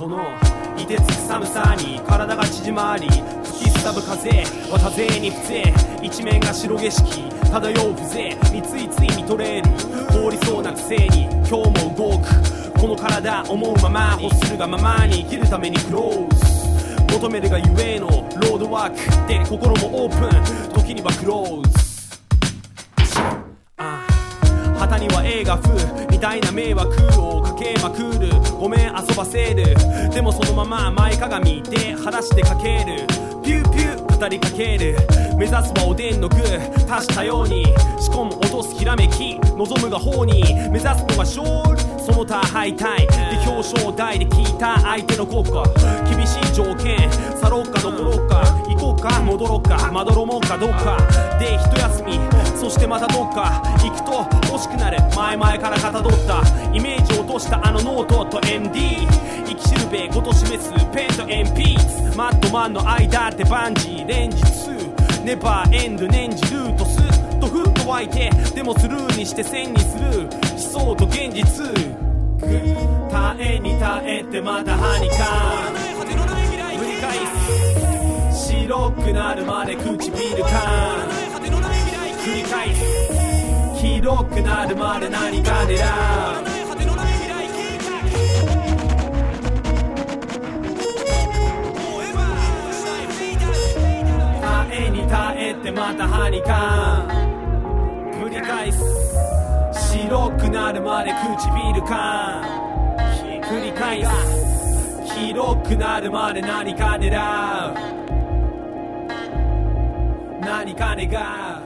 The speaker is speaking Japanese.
この凍てつく寒さに体が縮まり吹きすさぶ風は多勢に不正一面が白景色漂う風についつい見とれる凍りそうなくせに今日も動くこの体思うまま欲するがままに生きるためにクローズ求めるがゆえのロードワークで心もオープン時にはクローズ旗には映画風みたいな迷惑をかけまくるごめん遊ばせるでもそのまま前かがみで裸足でかけるピューピュー語りかける目指すはおでんの具多種多様に仕込む落とすひらめき望むが方に目指すのが勝利その他敗退で表彰台で聞いた相手の国家厳しい条件去ろうか残ろうか行こうか戻ろうかまどろもうかどうかで一休みそしてまたどっか行くと欲しくなる前々からかたどったイメージを落としたあのノートと MD 生きしるべこと示すペンと鉛筆マットマンの間ってバンジー連日ネバーエンド念じルートスッとふっと湧いてでもスルーにして線にする思想と現実耐えに耐えてまたはにか繰り返す白くなるまで唇か繰り返す黄色くなるまで何か狙う耐えに耐えてまたはにか繰り返す白くなるまで唇か繰り返す黄色くなるまで何か狙う何か願う